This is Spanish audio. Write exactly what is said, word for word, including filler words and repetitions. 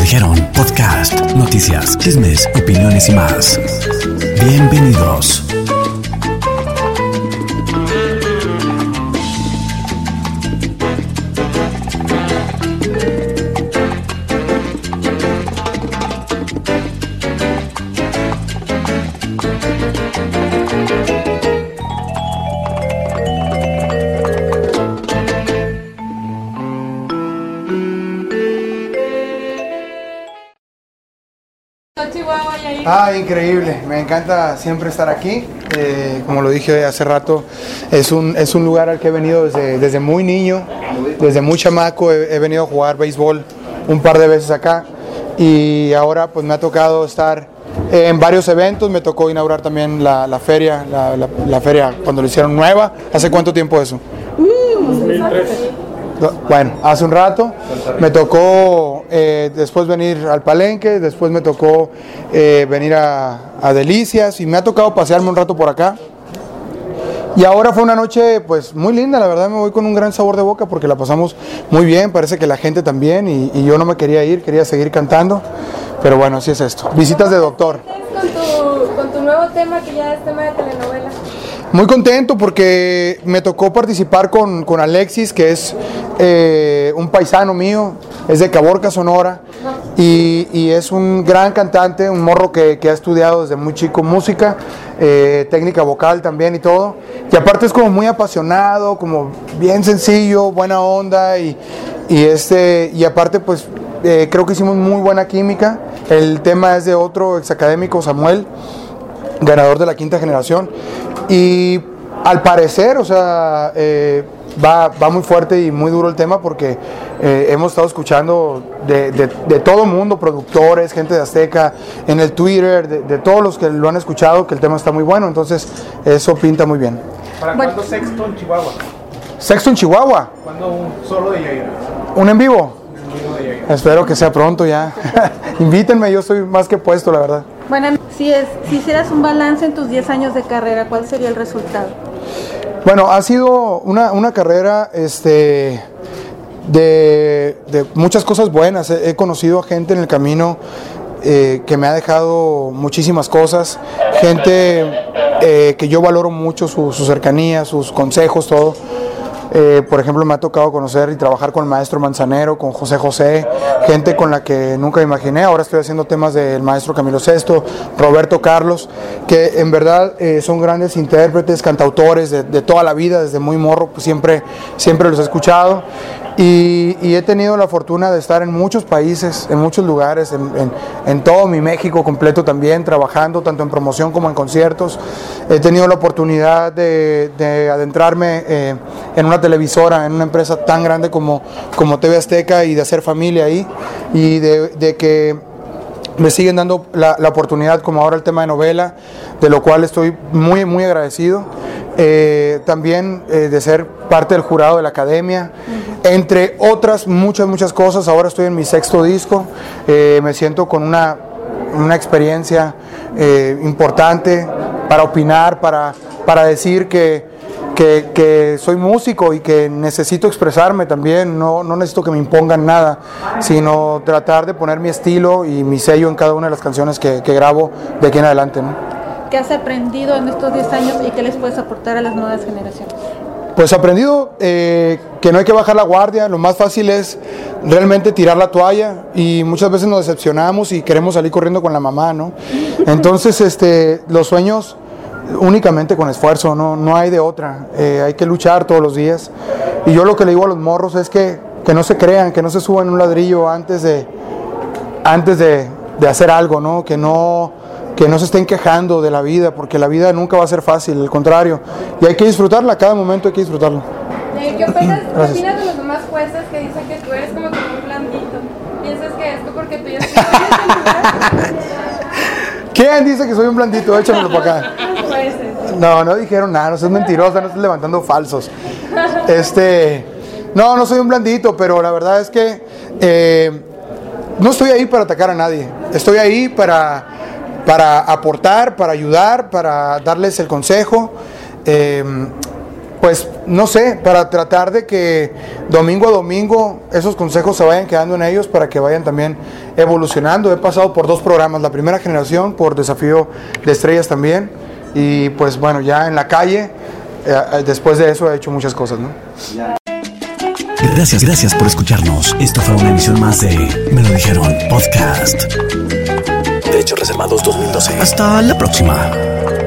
dijeron podcast, noticias, chismes, opiniones y más. Bienvenidos. Ah, increíble, me encanta siempre estar aquí, eh, como lo dije hace rato, es un, es un lugar al que he venido desde, desde muy niño, desde muy chamaco, he, he venido a jugar béisbol un par de veces acá y ahora pues me ha tocado estar en varios eventos, me tocó inaugurar también la, la feria, la, la, la feria cuando lo hicieron nueva. ¿Hace cuánto tiempo eso? dos mil tres. Bueno, hace un rato me tocó eh, después venir al Palenque, después me tocó eh, venir a, a Delicias y me ha tocado pasearme un rato por acá. Y ahora fue una noche pues muy linda, la verdad me voy con un gran sabor de boca porque la pasamos muy bien, parece que la gente también y, y yo no me quería ir, quería seguir cantando, pero bueno, así es esto. Visitas de doctor. Con tu, con tu nuevo tema que ya es tema de telenovela. Muy contento porque me tocó participar con, con Alexis, que es eh, un paisano mío, es de Caborca, Sonora, y, y es un gran cantante, un morro que, que ha estudiado desde muy chico música, eh, técnica vocal también y todo, y aparte es como muy apasionado, como bien sencillo, buena onda, y, y, este, y aparte pues eh, creo que hicimos muy buena química. El tema es de otro exacadémico, Samuel, ganador de la quinta generación, y al parecer, o sea, eh, va, va muy fuerte y muy duro el tema porque eh, hemos estado escuchando de, de, de todo el mundo, productores, gente de Azteca, en el Twitter, de, de todos los que lo han escuchado, que el tema está muy bueno, entonces eso pinta muy bien. ¿Para bueno. cuándo Sexto en Chihuahua? ¿Sexto en Chihuahua? ¿Cuándo un solo de Yair? ¿Un en vivo? Un vivo de Yair. Espero que sea pronto ya. Invítenme, yo estoy más que puesto, la verdad. Bueno, si, es, si hicieras un balance en tus diez años de carrera, ¿cuál sería el resultado? Bueno, ha sido una, una carrera este, de, de muchas cosas buenas. He, he conocido a gente en el camino eh, que me ha dejado muchísimas cosas, gente eh, que yo valoro mucho su, su cercanía, sus consejos, todo. Eh, por ejemplo, me ha tocado conocer y trabajar con el maestro Manzanero, con José José, gente con la que nunca imaginé. Ahora estoy haciendo temas del maestro Camilo Sesto, Roberto Carlos, que en verdad eh, son grandes intérpretes, cantautores de, de toda la vida, desde muy morro, pues siempre, siempre los he escuchado. Y, y he tenido la fortuna de estar en muchos países, en muchos lugares, en, en, en todo mi México completo también, trabajando tanto en promoción como en conciertos. He tenido la oportunidad de, de adentrarme eh, en una televisora, en una empresa tan grande como, como T V Azteca y de hacer familia ahí y de, de que me siguen dando la, la oportunidad, como ahora el tema de novela, de lo cual estoy muy, muy agradecido. Eh, también eh, de ser parte del jurado de la academia, uh-huh. entre otras muchas, muchas cosas. Ahora estoy en mi sexto disco, eh, me siento con una, una experiencia eh, importante para opinar, para, para decir que Que, que soy músico y que necesito expresarme también, no, no necesito que me impongan nada, sino tratar de poner mi estilo y mi sello en cada una de las canciones que, que grabo de aquí en adelante, ¿no? ¿Qué has aprendido en estos diez años y qué les puedes aportar a las nuevas generaciones? Pues aprendido eh, que no hay que bajar la guardia, lo más fácil es realmente tirar la toalla y muchas veces nos decepcionamos y queremos salir corriendo con la mamá, ¿no? Entonces este, los sueños únicamente con esfuerzo, no, no hay de otra, eh, hay que luchar todos los días y yo lo que le digo a los morros es que, que no se crean, que no se suban un ladrillo antes de, antes de, de hacer algo, ¿no? Que no, que no se estén quejando de la vida, porque la vida nunca va a ser fácil, al contrario, y hay que disfrutarla, cada momento hay que disfrutarlo. ¿Qué opinas, ¿qué opinas de los demás jueces que dicen que tú eres como que muy blandito? ¿Piensas que esto porque tú ya estás ¿Quién dice que soy un blandito? Échamelo para acá. No, no dijeron nada, no seas mentirosa, no estés levantando falsos. Este, no, no soy un blandito, pero la verdad es que eh, no estoy ahí para atacar a nadie. Estoy ahí para, para aportar, para ayudar, para darles el consejo. Eh, pues no sé, para tratar de que domingo a domingo esos consejos se vayan quedando en ellos para que vayan también evolucionando. He pasado por dos programas, la primera generación, por Desafío de Estrellas también, y pues bueno, ya en la calle, eh, después de eso he hecho muchas cosas, ¿no? Gracias, gracias por escucharnos. Esto fue una emisión más de Me lo dijeron podcast. Derechos reservados dos mil doce. Hasta la próxima.